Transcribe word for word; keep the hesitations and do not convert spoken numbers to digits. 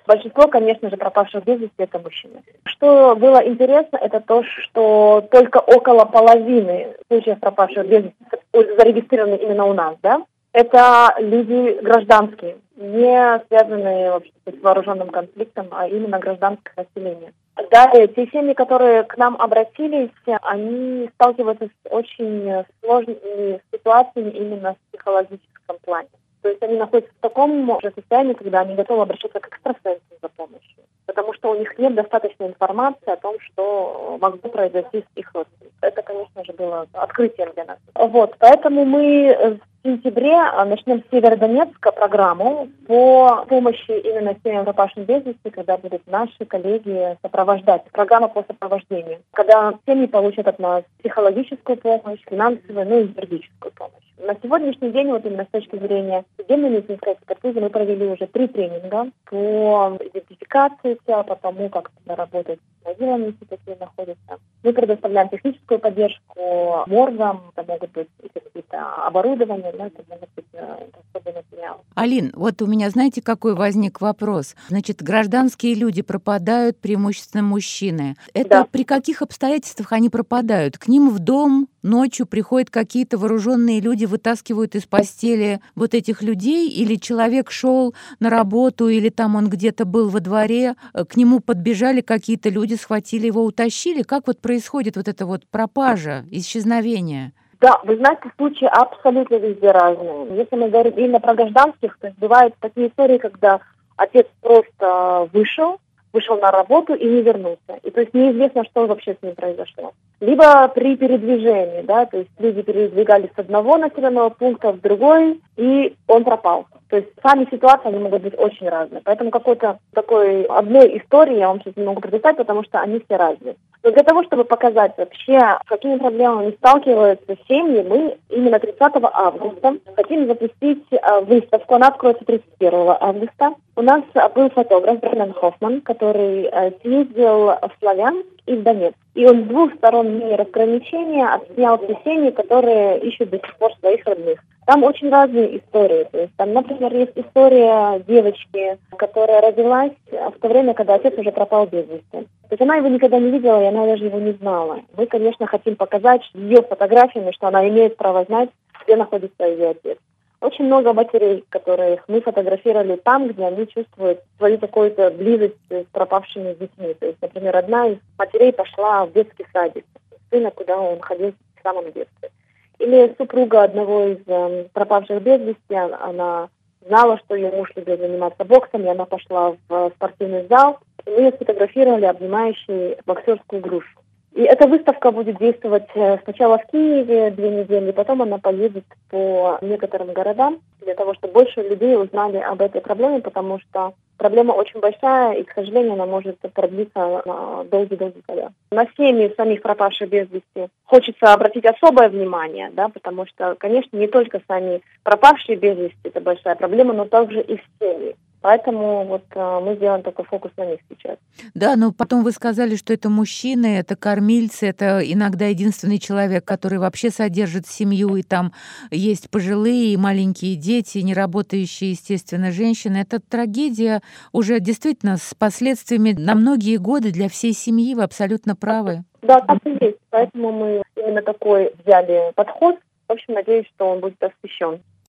Большинство, конечно же, пропавших без вести — это мужчины. Что было интересно, это то, что только около половины случаев пропавших без вести зарегистрированы именно у нас, да? Это люди гражданские, не связанные вообще с вооруженным конфликтом, а именно гражданское население. Далее, те семьи, которые к нам обратились, они сталкиваются с очень сложными ситуациями именно в психологическом плане. То есть они находятся в таком уже состоянии, когда они готовы обращаться к экстрасенсам за помощью, потому что у них нет достаточной информации о том, что могло произойти с их родственниками. Это, конечно же, было открытием для нас. Вот, поэтому мы в сентябре начнем с Северодонецка программу по помощи именно семьям пропавшим без вести, когда будут наши коллеги сопровождать. Программа по сопровождению. Когда семьи получат от нас психологическую помощь, финансовую, ну и юридическую помощь. На сегодняшний день, вот именно с точки зрения судебной медицинской экспертизы, мы провели уже три тренинга по идентификации тела, по тому, как работать с могилами, если такие находятся. Мы предоставляем техническую поддержку моргам, это могут быть какие-то оборудования, да, это могут быть особые материалы. Алин, вот у меня, знаете, какой возник вопрос? Значит, гражданские люди пропадают, преимущественно мужчины. Это Да. при каких обстоятельствах они пропадают? К ним в дом ночью приходят какие-то вооруженные люди, вытаскивают из постели вот этих людей, или человек шел на работу, или там он где-то был во дворе, к нему подбежали какие-то люди, схватили его, утащили? Как вот происходит вот эта вот пропажа, исчезновение? Да, вы знаете, случаи абсолютно везде разные. Если мы говорим именно про гражданских, то есть бывают такие истории, когда отец просто вышел, вышел на работу и не вернулся. И то есть неизвестно, что вообще с ним произошло. Либо при передвижении, да, то есть люди передвигались с одного населенного пункта в другой, и он пропал. То есть сами ситуации, они могут быть очень разные. Поэтому какой-то такой одной истории я вам сейчас не могу предоставить, потому что они все разные. Но для того, чтобы показать вообще, с какими проблемами сталкиваются семьи, мы именно тридцатого августа хотим запустить выставку. Она откроется тридцать первого августа. У нас был фотограф Бреннан Хоффман, который съездил в Славянск и в Донецк. И он с двух сторон линии разграничения отснял все семьи, которые ищут до сих пор своих родных. Там очень разные истории. То есть там, например, есть история девочки, которая родилась в то время, когда отец уже пропал без вести. То есть она его никогда не видела, и она даже его не знала. Мы, конечно, хотим показать ее фотографиями, что она имеет право знать, где находится ее отец. Очень много матерей, которых мы фотографировали там, где они чувствуют свою какую-то близость с пропавшими детьми. То есть, например, одна из матерей пошла в детский садик сына, куда он ходил в самом детстве. Или супруга одного из э, пропавших без вести, она знала, что ее муж любит заниматься боксом, и она пошла в спортивный зал, и мы ее сфотографировали, обнимающей боксерскую грушу. И эта выставка будет действовать сначала в Киеве две недели, потом она поедет по некоторым городам, для того, чтобы больше людей узнали об этой проблеме, потому что проблема очень большая, и, к сожалению, она может продлиться на долгие-долгие годы. На семьи самих пропавших без вести хочется обратить особое внимание, да, потому что, конечно, не только сами пропавшие без вести это большая проблема, но также и семьи. Поэтому вот э, мы сделаем такой фокус на них сейчас. Да, но потом вы сказали, что это мужчины, это кормильцы, это иногда единственный человек, который вообще содержит семью, и там есть пожилые и маленькие дети, неработающие, естественно, женщины. Это трагедия уже действительно с последствиями на многие годы для всей семьи, вы абсолютно правы. Да, так и есть. Поэтому мы именно такой взяли подход. В общем, надеюсь, что он будет освещен.